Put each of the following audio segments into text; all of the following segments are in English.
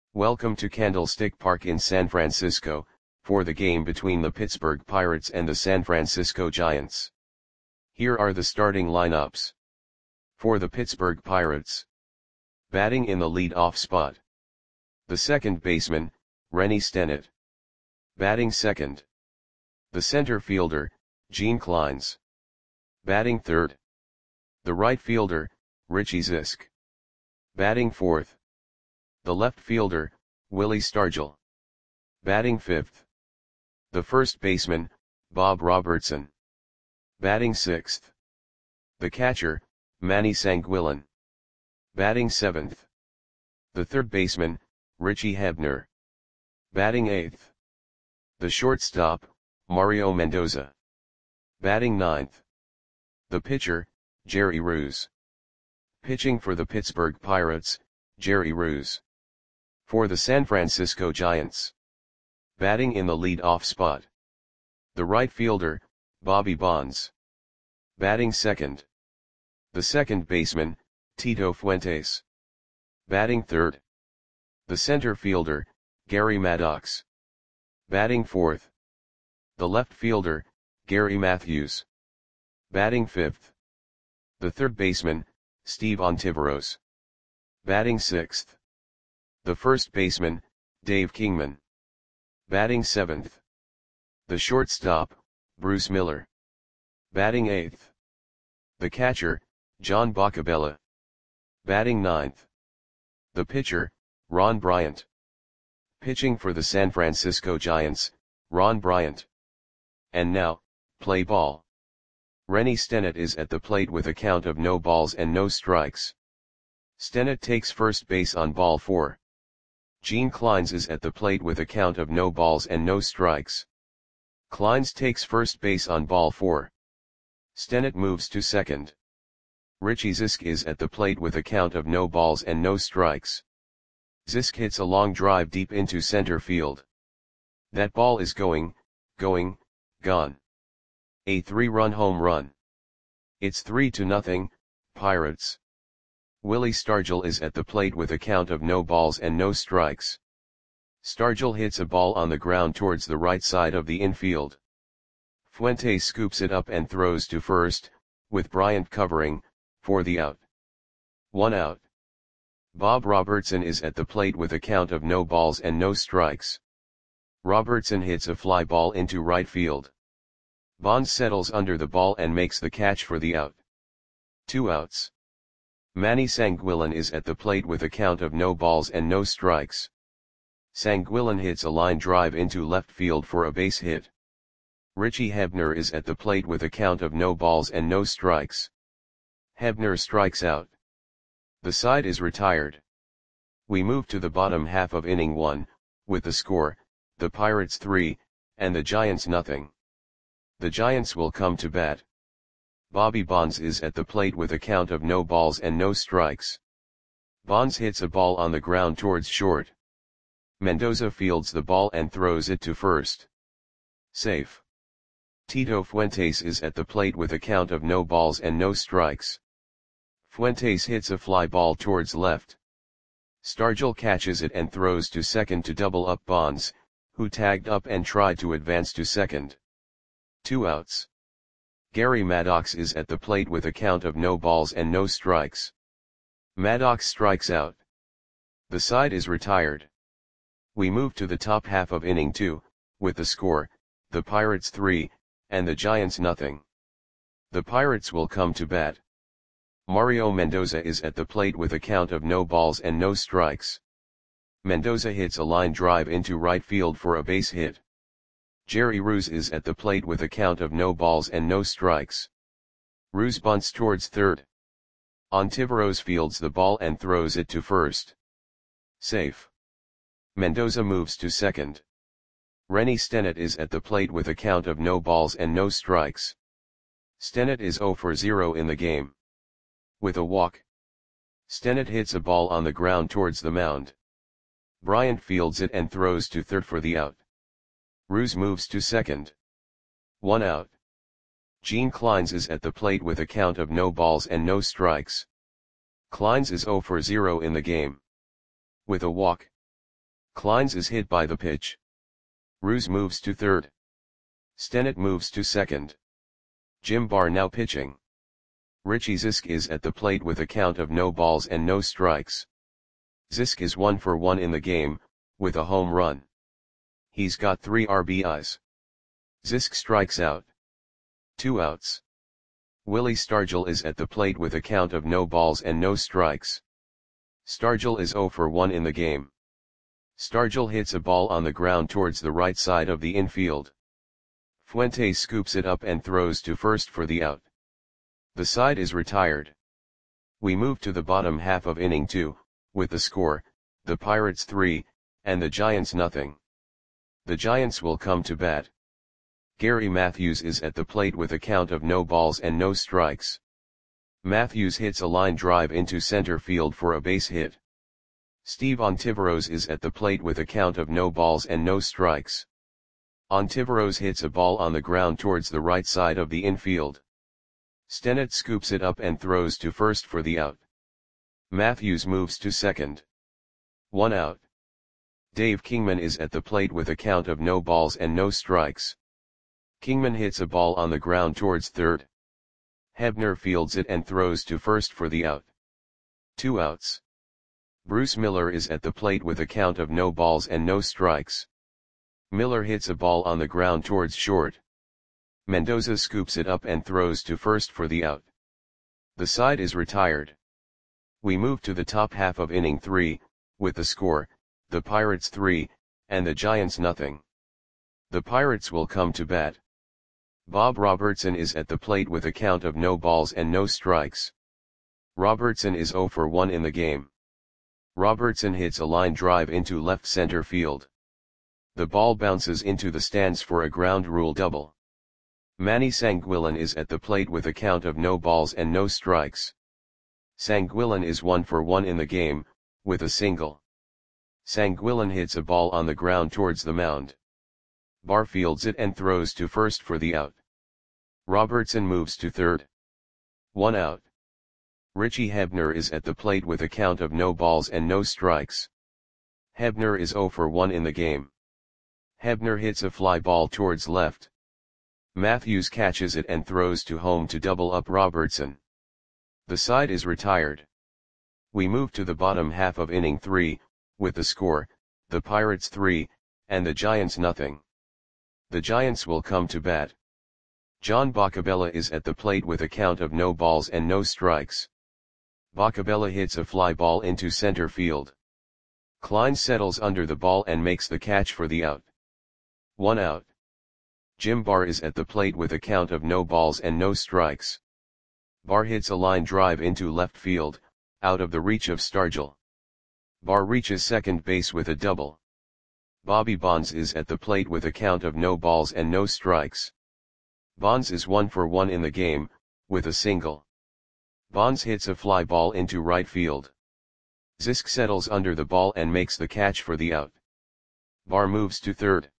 Welcome to Candlestick Park in San Francisco, for the game between the Pittsburgh Pirates and the San Francisco Giants. Here are the starting lineups. For the Pittsburgh Pirates. Batting in the lead-off spot. The second baseman, Rennie Stennett. Batting second. The center fielder, Gene Clines. Batting third. The right fielder, Richie Zisk. Batting fourth. The left fielder, Willie Stargell. Batting fifth. The first baseman, Bob Robertson. Batting sixth. The catcher, Manny Sanguillen. Batting seventh. The third baseman, Richie Hebner. Batting eighth. The shortstop, Mario Mendoza. Batting ninth. The pitcher, Jerry Ruse. Pitching for the Pittsburgh Pirates, Jerry Ruse. For the San Francisco Giants. Batting in the lead-off spot. The right fielder, Bobby Bonds. Batting second. The second baseman, Tito Fuentes. Batting third. The center fielder, Gary Maddox. Batting fourth. The left fielder, Gary Matthews. Batting fifth. The third baseman, Steve Ontiveros. Batting sixth. The first baseman, Dave Kingman. Batting seventh. The shortstop, Bruce Miller. Batting eighth. The catcher, John Boccabella. Batting ninth. The pitcher, Ron Bryant. Pitching for the San Francisco Giants, Ron Bryant. And now, play ball. Rennie Stennett is at the plate with a count of no balls and no strikes. Stennett takes first base on ball 4. Gene Clines is at the plate with a count of no balls and no strikes. Clines takes first base on ball 4. Stennett moves to second. Richie Zisk is at the plate with a count of no balls and no strikes. Zisk hits a long drive deep into center field. That ball is gone. A 3-run home run. It's 3-0, Pirates. Willie Stargell is at the plate with a count of no balls and no strikes. Stargell hits a ball on the ground towards the right side of the infield. Fuentes scoops it up and throws to first, with Bryant covering, for the out. 1 out. Bob Robertson is at the plate with a count of no balls and no strikes. Robertson hits a fly ball into right field. Bonds settles under the ball and makes the catch for the out. 2 outs. Manny Sanguillen is at the plate with a count of no balls and no strikes. Sanguillen hits a line drive into left field for a base hit. Richie Hebner is at the plate with a count of no balls and no strikes. Hebner strikes out. The side is retired. We move to the bottom half of inning 1, with the score, the Pirates 3, and the Giants nothing. The Giants will come to bat. Bobby Bonds is at the plate with a count of no balls and no strikes. Bonds hits a ball on the ground towards short. Mendoza fields the ball and throws it to first. Safe. Tito Fuentes is at the plate with a count of no balls and no strikes. Fuentes hits a fly ball towards left. Stargell catches it and throws to second to double up Bonds, who tagged up and tried to advance to second. 2 outs. Gary Maddox is at the plate with a count of no balls and no strikes. Maddox strikes out. The side is retired. We move to the top half of inning 2, with the score, the Pirates 3, and the Giants nothing. The Pirates will come to bat. Mario Mendoza is at the plate with a count of no balls and no strikes. Mendoza hits a line drive into right field for a base hit. Jerry Ruse is at the plate with a count of no balls and no strikes. Ruse bunts towards third. Ontiveros fields the ball and throws it to first. Safe. Mendoza moves to second. Rennie Stennett is at the plate with a count of no balls and no strikes. Stennett is 0 for 0 in the game. With a walk. Stennett hits a ball on the ground towards the mound. Bryant fields it and throws to third for the out. Ruse moves to second. 1 out. Gene Clines is at the plate with a count of no balls and no strikes. Clines is 0 for 0 in the game. With a walk. Kleins is hit by the pitch. Roos moves to third. Stennett moves to second. Jim Barr now pitching. Richie Zisk is at the plate with a count of no balls and no strikes. Zisk is 1 for 1 in the game, with a home run. He's got 3 RBIs. Zisk strikes out. 2 outs. Willie Stargell is at the plate with a count of no balls and no strikes. Stargell is 0 for 1 in the game. Stargell hits a ball on the ground towards the right side of the infield. Fuentes scoops it up and throws to first for the out. The side is retired. We move to the bottom half of inning 2, with the score, the Pirates 3, and the Giants nothing. The Giants will come to bat. Gary Matthews is at the plate with a count of no balls and no strikes. Matthews hits a line drive into center field for a base hit. Steve Ontiveros is at the plate with a count of no balls and no strikes. Ontiveros hits a ball on the ground towards the right side of the infield. Stennett scoops it up and throws to first for the out. Matthews moves to second. 1 out. Dave Kingman is at the plate with a count of no balls and no strikes. Kingman hits a ball on the ground towards third. Hebner fields it and throws to first for the out. 2 outs. Bruce Miller is at the plate with a count of no balls and no strikes. Miller hits a ball on the ground towards short. Mendoza scoops it up and throws to first for the out. The side is retired. We move to the top half of inning 3, with the score, the Pirates 3, and the Giants nothing. The Pirates will come to bat. Bob Robertson is at the plate with a count of no balls and no strikes. Robertson is 0 for 1 in the game. Robertson hits a line drive into left center field. The ball bounces into the stands for a ground rule double. Manny Sanguillen is at the plate with a count of no balls and no strikes. Sanguillen is 1 for 1 in the game, with a single. Sanguillen hits a ball on the ground towards the mound. Barr fields it and throws to first for the out. Robertson moves to third. 1 out. Richie Hebner is at the plate with a count of no balls and no strikes. Hebner is 0 for 1 in the game. Hebner hits a fly ball towards left. Matthews catches it and throws to home to double up Robertson. The side is retired. We move to the bottom half of inning 3, with the score, the Pirates 3, and the Giants nothing. The Giants will come to bat. John Boccabella is at the plate with a count of no balls and no strikes. Boccabella hits a fly ball into center field. Klein settles under the ball and makes the catch for the out. 1 out. Jim Barr is at the plate with a count of no balls and no strikes. Barr hits a line drive into left field, out of the reach of Stargell. Barr reaches second base with a double. Bobby Bonds is at the plate with a count of no balls and no strikes. Bonds is 1 for 1 in the game, with a single. Bonds hits a fly ball into right field. Zisk settles under the ball and makes the catch for the out. Barr moves to third.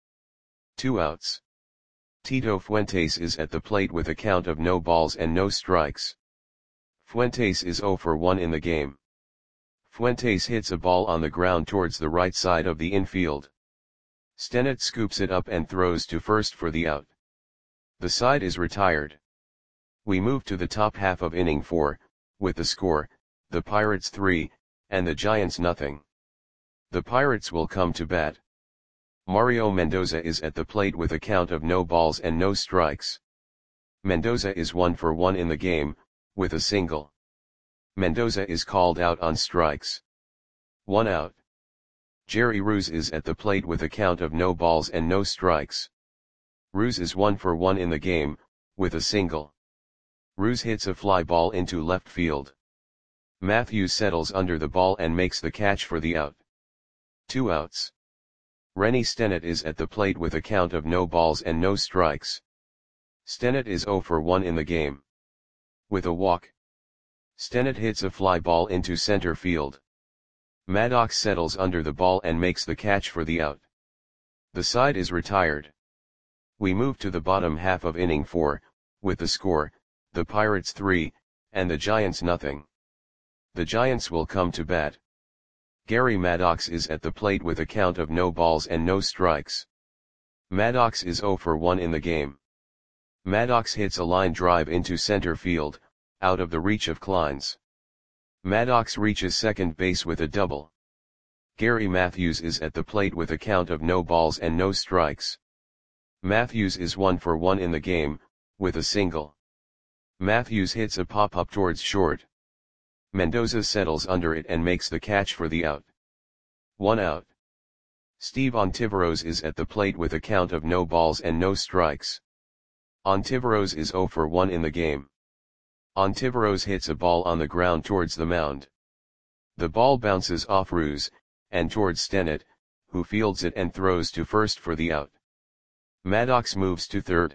2 outs. Tito Fuentes is at the plate with a count of no balls and no strikes. Fuentes is 0 for 1 in the game. Fuentes hits a ball on the ground towards the right side of the infield. Stennett scoops it up and throws to first for the out. The side is retired. We move to the top half of inning 4, with the score, the Pirates 3, and the Giants nothing. The Pirates will come to bat. Mario Mendoza is at the plate with a count of no balls and no strikes. Mendoza is 1 for 1 in the game, with a single. Mendoza is called out on strikes. 1 out. Jerry Roos is at the plate with a count of no balls and no strikes. Roos is 1 for 1 in the game, with a single. Roos hits a fly ball into left field. Matthews settles under the ball and makes the catch for the out. 2 outs. Rennie Stennett is at the plate with a count of no balls and no strikes. Stennett is 0 for 1 in the game. With a walk. Stennett hits a fly ball into center field. Maddox settles under the ball and makes the catch for the out. The side is retired. We move to the bottom half of inning 4, with the score, the Pirates 3, and the Giants nothing. The Giants will come to bat. Gary Maddox is at the plate with a count of no balls and no strikes. Maddox is 0 for 1 in the game. Maddox hits a line drive into center field, out of the reach of Clines. Maddox reaches second base with a double. Gary Matthews is at the plate with a count of no balls and no strikes. Matthews is 1 for 1 in the game, with a single. Matthews hits a pop-up towards short. Mendoza settles under it and makes the catch for the out. 1 out. Steve Ontiveros is at the plate with a count of no balls and no strikes. Ontiveros is 0 for 1 in the game. Ontiveros hits a ball on the ground towards the mound. The ball bounces off Ruse, and towards Stennett, who fields it and throws to first for the out. Maddox moves to third.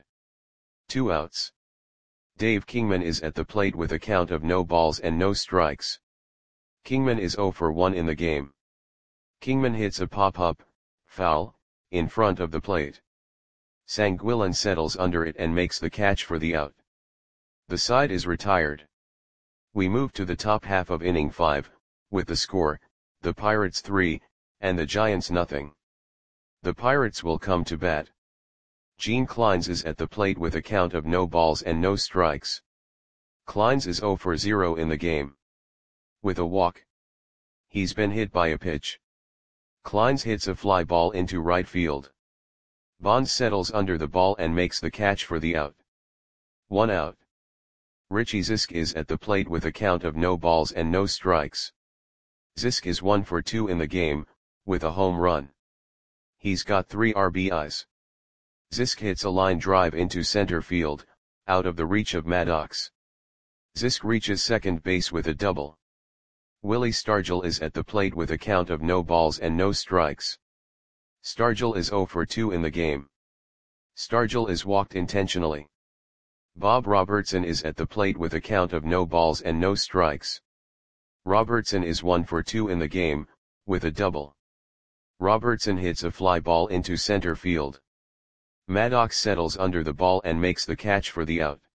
2 outs. Dave Kingman is at the plate with a count of no balls and no strikes. Kingman is 0 for 1 in the game. Kingman hits a pop-up, foul, in front of the plate. Sanguillen settles under it and makes the catch for the out. The side is retired. We move to the top half of inning 5, with the score, the Pirates 3, and the Giants nothing. The Pirates will come to bat. Gene Clines is at the plate with a count of no balls and no strikes. Clines is 0 for 0 in the game. With a walk. He's been hit by a pitch. Clines hits a fly ball into right field. Bonds settles under the ball and makes the catch for the out. 1 out. Richie Zisk is at the plate with a count of no balls and no strikes. Zisk is 1 for 2 in the game, with a home run. He's got 3 RBIs. Zisk hits a line drive into center field, out of the reach of Maddox. Zisk reaches second base with a double. Willie Stargell is at the plate with a count of no balls and no strikes. Stargell is 0 for 2 in the game. Stargell is walked intentionally. Bob Robertson is at the plate with a count of no balls and no strikes. Robertson is 1 for 2 in the game, with a double. Robertson hits a fly ball into center field. Maddox settles under the ball and makes the catch for the out.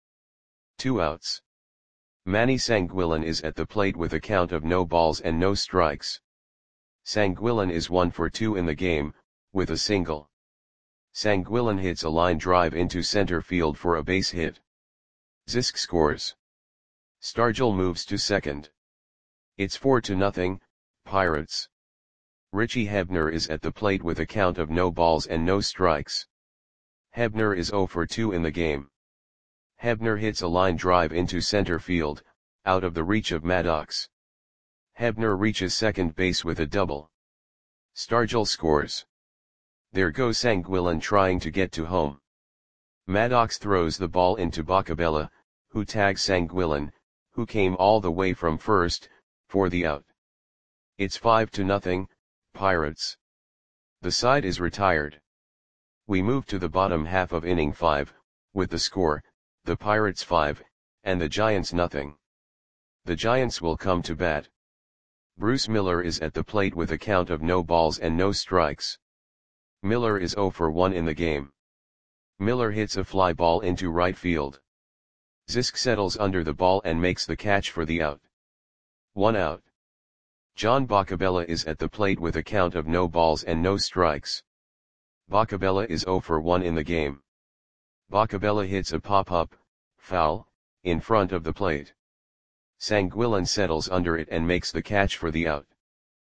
2 outs. Manny Sanguillen is at the plate with a count of no balls and no strikes. Sanguillen is 1 for 2 in the game, with a single. Sanguillen hits a line drive into center field for a base hit. Zisk scores. Stargell moves to second. It's 4-0, Pirates. Richie Hebner is at the plate with a count of no balls and no strikes. Hebner is 0 for 2 in the game. Hebner hits a line drive into center field, out of the reach of Maddox. Hebner reaches second base with a double. Stargell scores. There goes Sanguillen trying to get to home. Maddox throws the ball into Bacabella, who tags Sanguillen, who came all the way from first, for the out. It's 5-0, Pirates. The side is retired. We move to the bottom half of inning 5, with the score, the Pirates 5, and the Giants nothing. The Giants will come to bat. Bruce Miller is at the plate with a count of no balls and no strikes. Miller is 0 for 1 in the game. Miller hits a fly ball into right field. Zisk settles under the ball and makes the catch for the out. 1 out. John Bacabella is at the plate with a count of no balls and no strikes. Bacabella is 0 for 1 in the game. Bacabella hits a pop-up, foul, in front of the plate. Sanguillen settles under it and makes the catch for the out.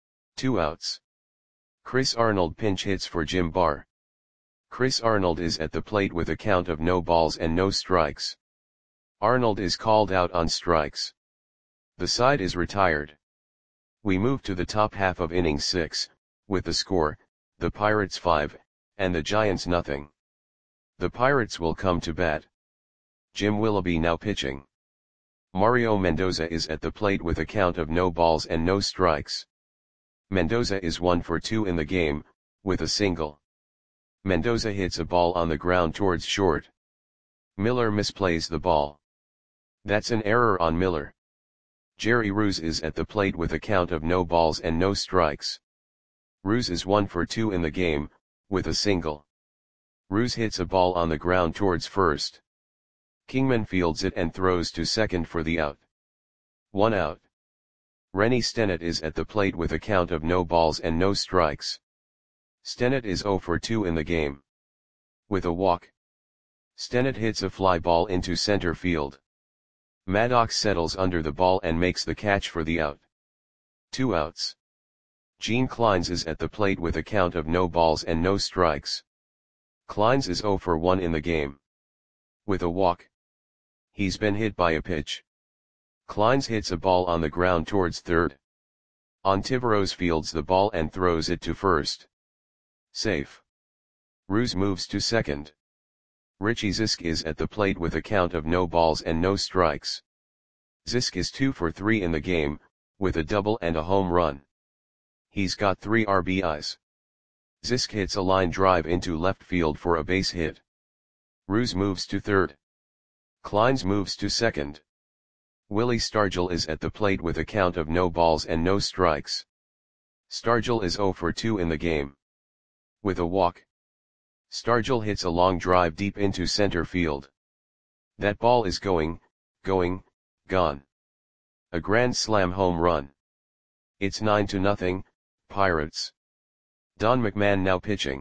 2 outs. Chris Arnold pinch hits for Jim Barr. Chris Arnold is at the plate with a count of no balls and no strikes. Arnold is called out on strikes. The side is retired. We move to the top half of inning 6, with the score, the Pirates 5, and the Giants nothing. The Pirates will come to bat. Jim Willoughby now pitching. Mario Mendoza is at the plate with a count of no balls and no strikes. Mendoza is 1 for 2 in the game, with a single. Mendoza hits a ball on the ground towards short. Miller misplays the ball. That's an error on Miller. Jerry Ruse is at the plate with a count of no balls and no strikes. Ruse is 1 for 2 in the game, with a single. Ruse hits a ball on the ground towards first. Kingman fields it and throws to second for the out. 1 out. Rennie Stennett is at the plate with a count of no balls and no strikes. Stennett is 0 for 2 in the game. With a walk, Stennett hits a fly ball into center field. Maddox settles under the ball and makes the catch for the out. 2 outs. Gene Clines is at the plate with a count of no balls and no strikes. Clines is 0 for 1 in the game. With a walk, he's been hit by a pitch. Clines hits a ball on the ground towards third. Ontiveros fields the ball and throws it to first. Safe. Ruse moves to second. Richie Zisk is at the plate with a count of no balls and no strikes. Zisk is 2 for 3 in the game, with a double and a home run. He's got 3 RBIs. Zisk hits a line drive into left field for a base hit. Ruse moves to third. Clines moves to second. Willie Stargell is at the plate with a count of no balls and no strikes. Stargell is 0 for 2 in the game. With a walk, Stargell hits a long drive deep into center field. That ball is going, gone. A grand slam home run. It's 9-0, Pirates. Don McMahon now pitching.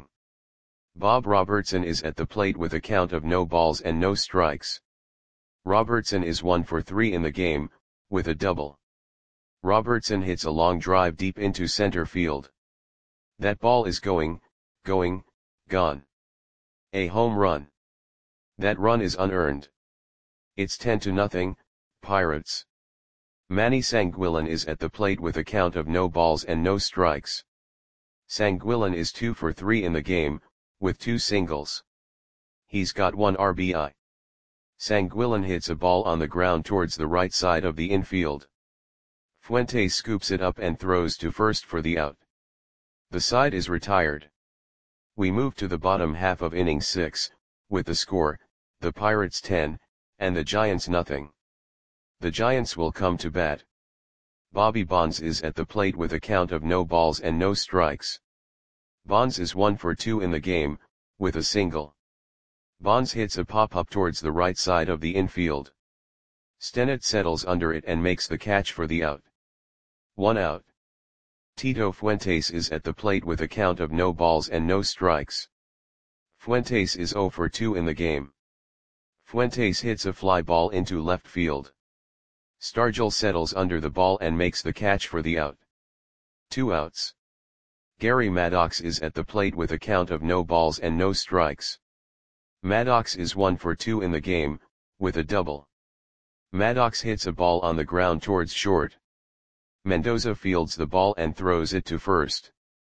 Bob Robertson is at the plate with a count of no balls and no strikes. Robertson is 1 for 3 in the game, with a double. Robertson hits a long drive deep into center field. That ball is going, gone. A home run. That run is unearned. It's 10-0, Pirates. Manny Sanguillen is at the plate with a count of no balls and no strikes. Sanguillen is 2 for 3 in the game, with 2 singles. He's got 1 RBI. Sanguillen hits a ball on the ground towards the right side of the infield. Fuentes scoops it up and throws to first for the out. The side is retired. We move to the bottom half of inning 6, with the score, the Pirates 10, and the Giants nothing. The Giants will come to bat. Bobby Bonds is at the plate with a count of no balls and no strikes. Bonds is 1 for 2 in the game, with a single. Bonds hits a pop-up towards the right side of the infield. Stennett settles under it and makes the catch for the out. 1 out. Tito Fuentes is at the plate with a count of no balls and no strikes. Fuentes is 0 for 2 in the game. Fuentes hits a fly ball into left field. Stargell settles under the ball and makes the catch for the out. 2 outs. Gary Maddox is at the plate with a count of no balls and no strikes. Maddox is 1 for 2 in the game, with a double. Maddox hits a ball on the ground towards short. Mendoza fields the ball and throws it to first.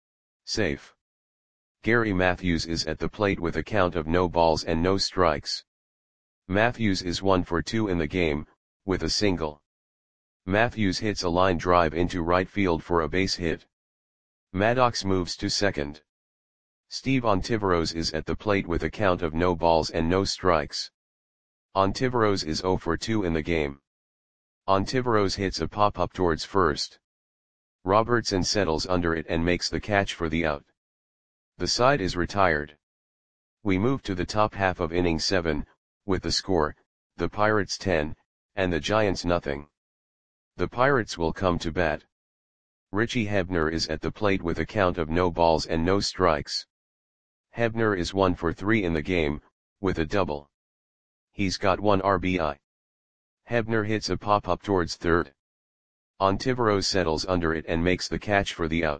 Safe. Gary Matthews is at the plate with a count of no balls and no strikes. Matthews is 1 for 2 in the game, with a single. Matthews hits a line drive into right field for a base hit. Maddox moves to second. Steve Ontiveros is at the plate with a count of no balls and no strikes. Ontiveros is 0 for 2 in the game. Ontiveros hits a pop-up towards first. Robertson settles under it and makes the catch for the out. The side is retired. We move to the top half of inning 7, with the score, the Pirates 10, and the Giants nothing. The Pirates will come to bat. Richie Hebner is at the plate with a count of no balls and no strikes. Hebner is 1 for 3 in the game, with a double. He's got 1 RBI. Hebner hits a pop-up towards third. Ontiveros settles under it and makes the catch for the out.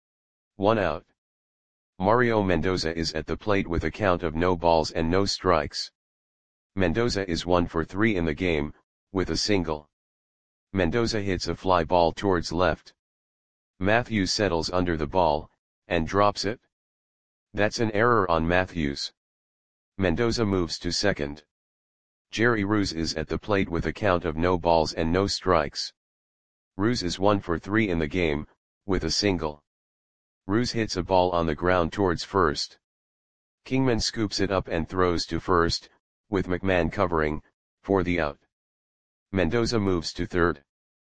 1 out. Mario Mendoza is at the plate with a count of no balls and no strikes. Mendoza is 1 for 3 in the game, with a single. Mendoza hits a fly ball towards left. Matthews settles under the ball, and drops it. That's an error on Matthews. Mendoza moves to second. Jerry Ruse is at the plate with a count of no balls and no strikes. Ruse is 1 for 3 in the game, with a single. Ruse hits a ball on the ground towards first. Kingman scoops it up and throws to first, with McMahon covering, for the out. Mendoza moves to third.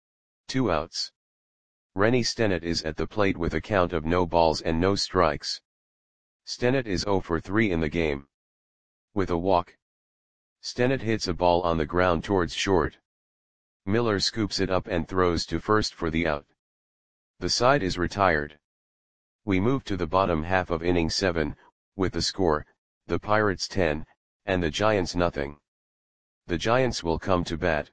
2 outs. Rennie Stennett is at the plate with a count of no balls and no strikes. Stennett is 0 for 3 in the game. With a walk, Stennett hits a ball on the ground towards short. Miller scoops it up and throws to first for the out. The side is retired. We move to the bottom half of inning 7, with the score, the Pirates 10, and the Giants nothing. The Giants will come to bat.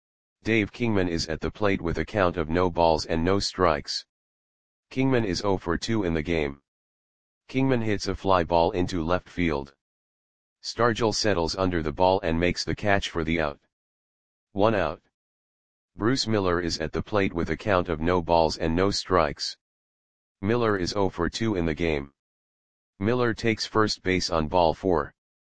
Dave Kingman is at the plate with a count of no balls and no strikes. Kingman is 0 for 2 in the game. Kingman hits a fly ball into left field. Stargell settles under the ball and makes the catch for the out. 1 out. Bruce Miller is at the plate with a count of no balls and no strikes. Miller is 0 for 2 in the game. Miller takes first base on ball 4.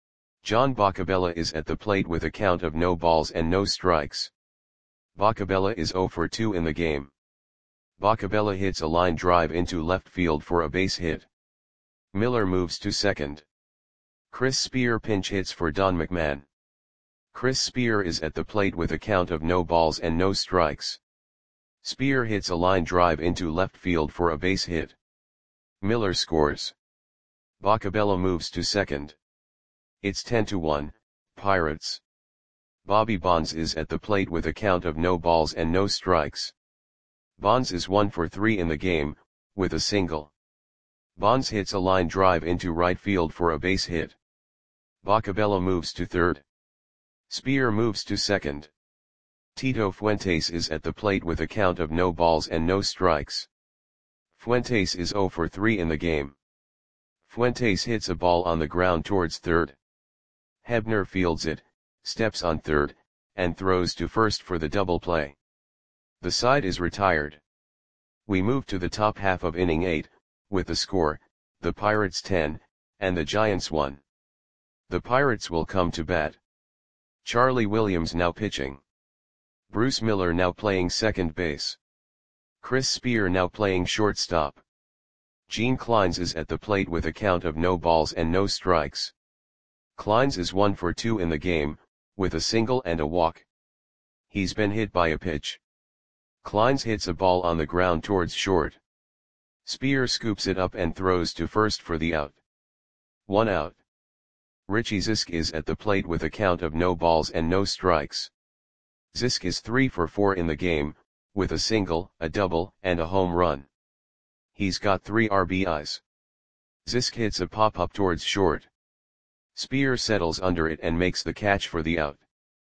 John Boccabella is at the plate with a count of no balls and no strikes. Boccabella is 0 for 2 in the game. Boccabella hits a line drive into left field for a base hit. Miller moves to second. Chris Spear pinch hits for Don McMahon. Chris Spear is at the plate with a count of no balls and no strikes. Spear hits a line drive into left field for a base hit. Miller scores. Boccabella moves to second. It's 10-1, Pirates. Bobby Bonds is at the plate with a count of no balls and no strikes. Bonds is 1 for 3 in the game, with a single. Bonds hits a line drive into right field for a base hit. Boccabella moves to third. Spear moves to second. Tito Fuentes is at the plate with a count of no balls and no strikes. Fuentes is 0 for 3 in the game. Fuentes hits a ball on the ground towards third. Hebner fields it, steps on third, and throws to first for the double play. The side is retired. We move to the top half of inning 8, with the score, the Pirates 10, and the Giants 1. The Pirates will come to bat. Charlie Williams now pitching. Bruce Miller now playing second base. Chris Spear now playing shortstop. Gene Clines is at the plate with a count of no balls and no strikes. Clines is 1 for 2 in the game, with a single and a walk. He's been hit by a pitch. Clines hits a ball on the ground towards short. Spear scoops it up and throws to first for the out. 1 out. Richie Zisk is at the plate with a count of no balls and no strikes. Zisk is 3 for 4 in the game, with a single, a double, and a home run. He's got 3 RBIs. Zisk hits a pop-up towards short. Spear settles under it and makes the catch for the out.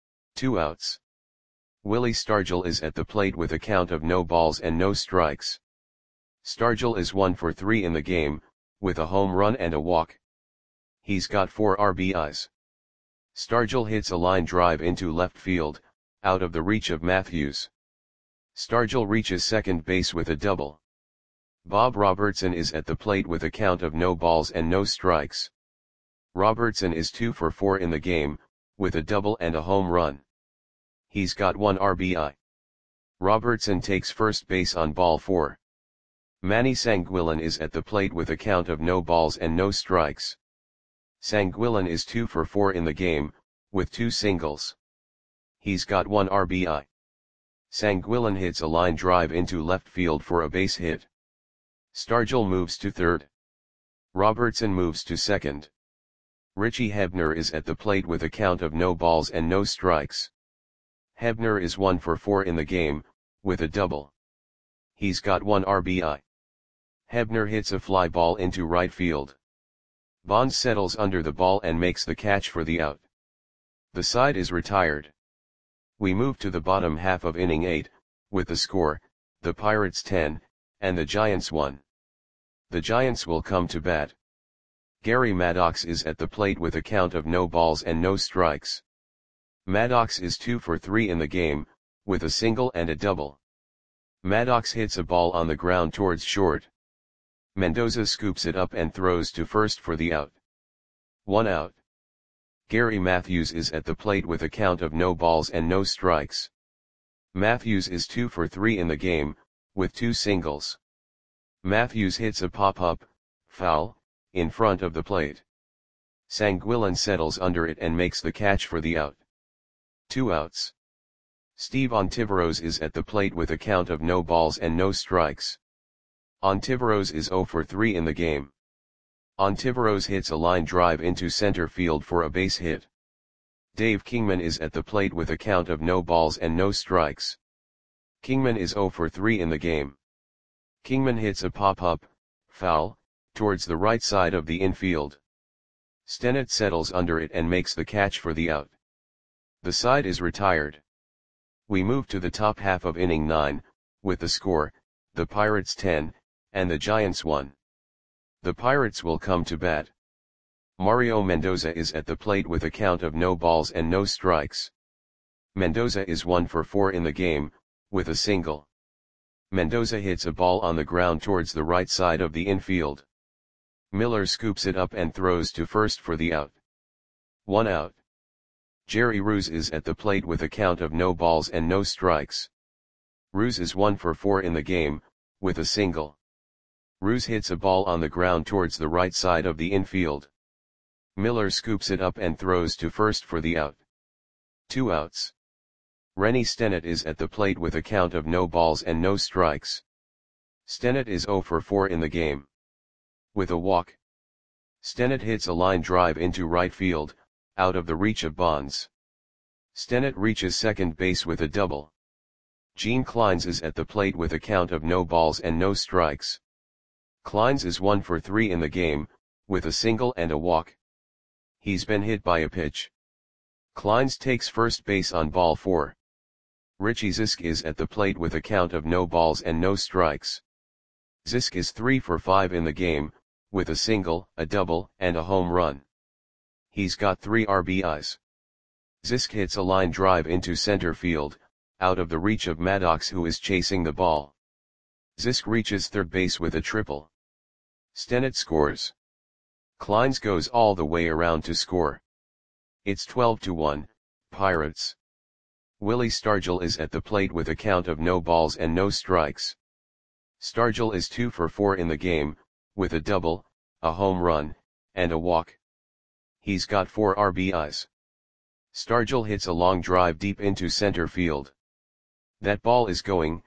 2 outs. Willie Stargell is at the plate with a count of no balls and no strikes. Stargell is 1 for 3 in the game, with a home run and a walk. He's got 4 RBIs. Stargell hits a line drive into left field, out of the reach of Matthews. Stargell reaches second base with a double. Bob Robertson is at the plate with a count of no balls and no strikes. Robertson is 2 for 4 in the game, with a double and a home run. He's got 1 RBI. Robertson takes first base on ball 4. Manny Sanguillen is at the plate with a count of no balls and no strikes. Sanguillen is 2 for 4 in the game, with 2 singles. He's got 1 RBI. Sanguillen hits a line drive into left field for a base hit. Stargell moves to third. Robertson moves to second. Richie Hebner is at the plate with a count of no balls and no strikes. Hebner is 1 for 4 in the game, with a double. He's got 1 RBI. Hebner hits a fly ball into right field. Bonds settles under the ball and makes the catch for the out. The side is retired. We move to the bottom half of inning 8, with the score, the Pirates 10, and the Giants 1. The Giants will come to bat. Gary Maddox is at the plate with a count of no balls and no strikes. Maddox is 2 for 3 in the game, with a single and a double. Maddox hits a ball on the ground towards short. Mendoza scoops it up and throws to first for the out. 1 out. Gary Matthews is at the plate with a count of no balls and no strikes. Matthews is 2 for 3 in the game, with 2 singles. Matthews hits a pop-up, foul, in front of the plate. Sanguillen settles under it and makes the catch for the out. 2 outs. Steve Ontiveros is at the plate with a count of no balls and no strikes. Ontiveros is 0 for 3 in the game. Ontiveros hits a line drive into center field for a base hit. Dave Kingman is at the plate with a count of no balls and no strikes. Kingman is 0 for 3 in the game. Kingman hits a pop-up, foul, towards the right side of the infield. Stennett settles under it and makes the catch for the out. The side is retired. We move to the top half of inning 9, with the score, the Pirates 10, and the Giants 1. The Pirates will come to bat. Mario Mendoza is at the plate with a count of no balls and no strikes. Mendoza is 1 for 4 in the game, with a single. Mendoza hits a ball on the ground towards the right side of the infield. Miller scoops it up and throws to first for the out. 1 out. Jerry Ruse is at the plate with a count of no balls and no strikes. Ruse is 1 for 4 in the game, with a single. Ruse hits a ball on the ground towards the right side of the infield. Miller scoops it up and throws to first for the out. 2 outs. Rennie Stennett is at the plate with a count of no balls and no strikes. Stennett is 0 for 4 in the game. With a walk. Stennett hits a line drive into right field, out of the reach of Bonds. Stennett reaches second base with a double. Gene Clines is at the plate with a count of no balls and no strikes. Clines is 1 for 3 in the game, with a single and a walk. He's been hit by a pitch. Clines takes first base on ball 4. Richie Zisk is at the plate with a count of no balls and no strikes. Zisk is 3 for 5 in the game, with a single, a double, and a home run. He's got 3 RBIs. Zisk hits a line drive into center field, out of the reach of Maddox who is chasing the ball. Zisk reaches third base with a triple. Stennett scores. Clines goes all the way around to score. It's 12-1, Pirates. Willie Stargell is at the plate with a count of no balls and no strikes. Stargell is 2 for 4 in the game, with a double, a home run, and a walk. He's got 4 RBIs. Stargell hits a long drive deep into center field. That ball is gone.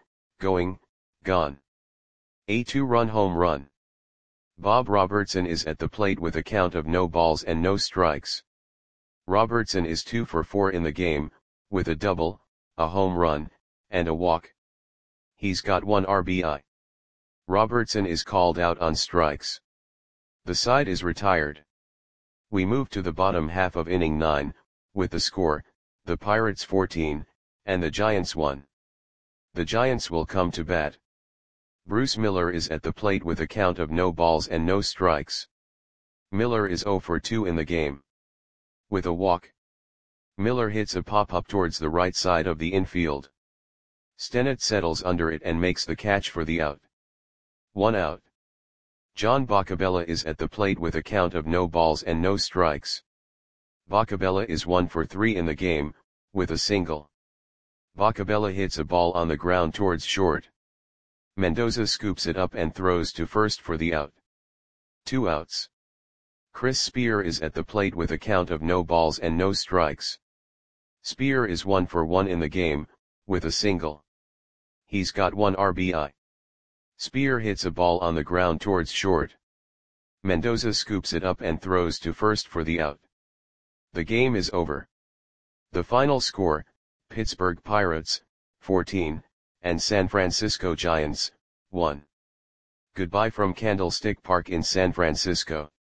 A 2-run home run. Bob Robertson is at the plate with a count of no balls and no strikes. Robertson is 2 for 4 in the game, with a double, a home run, and a walk. He's got 1 RBI. Robertson is called out on strikes. The side is retired. We move to the bottom half of inning 9, with the score, the Pirates 14, and the Giants 1. The Giants will come to bat. Bruce Miller is at the plate with a count of no balls and no strikes. Miller is 0 for 2 in the game. With a walk. Miller hits a pop-up towards the right side of the infield. Stennett settles under it and makes the catch for the out. 1 out. John Boccabella is at the plate with a count of no balls and no strikes. Boccabella is 1 for 3 in the game, with a single. Boccabella hits a ball on the ground towards short. Mendoza scoops it up and throws to first for the out. 2 outs. Chris Spear is at the plate with a count of no balls and no strikes. Spear is 1 for 1 in the game, with a single. He's got 1 RBI. Spear hits a ball on the ground towards short. Mendoza scoops it up and throws to first for the out. The game is over. The final score, Pittsburgh Pirates, 14, and San Francisco Giants, 1. Goodbye from Candlestick Park in San Francisco.